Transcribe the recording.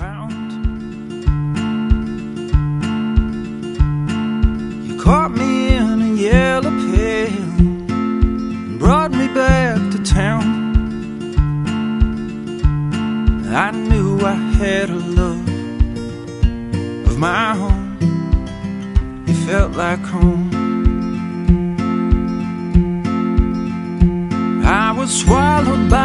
around. You caught me in a yellow pail and brought me back to town. I knew I had a love of my own. It felt like home. I was swallowed by